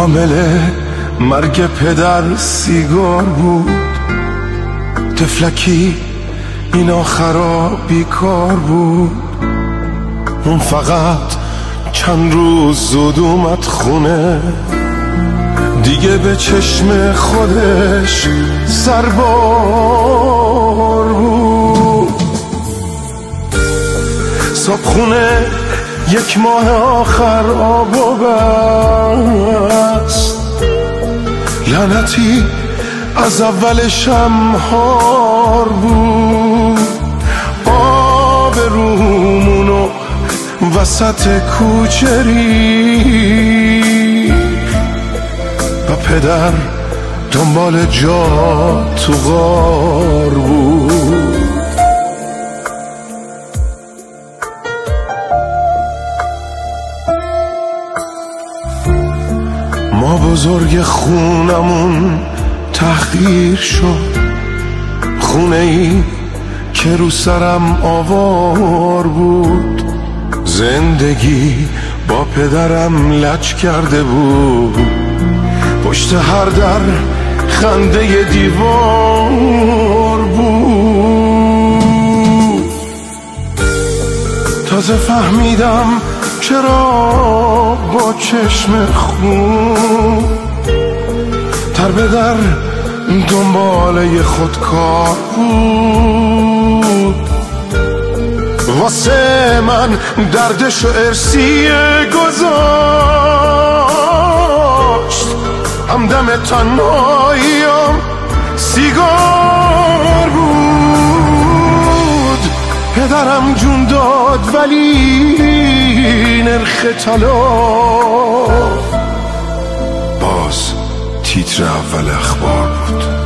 عامل مرگ پدر سیگار بود. تفلکی این آخرا بیکار بود. اون فقط چند روز زود اومد خونه، دیگه به چشم خودش سربار بود. صبحونه یک ماه آخر آب و بست، لعنتی از اولش هم هار بود. آب رومونو وسط کوچه ریخت و پدر دنبال جا تو غار بود. ما بزرگ خونمون تحقیر شد، خونه ای که رو سرم آوار بود. زندگی با پدرم لج کرده بود، پشت هر در خنده دیوار بود. تازه فهمیدم چرا با چشم خون در به در دنباله خودکار بود. واسه من دردش و ارسیه گذاشت، همدم تنهاییم سیگار بود. پدرم جون داد ولی نرخ طلا باز تیتر اول اخبار بود.